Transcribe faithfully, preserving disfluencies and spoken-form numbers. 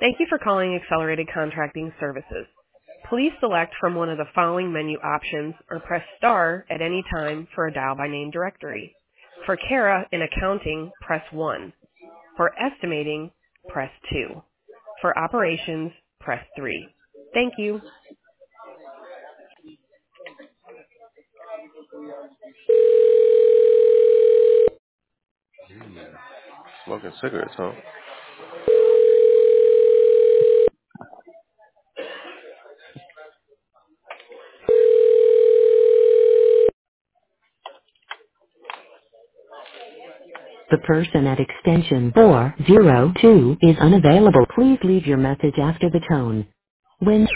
Thank you for calling Accelerated Contracting Services. Please select from one of the following menu options or press star at any time for a dial by name directory. For Kara in accounting, press one. For estimating, press two. For operations, press three. Thank you. Smoking cigarettes, huh? The person at extension four zero two is unavailable. Please leave your message after the tone. When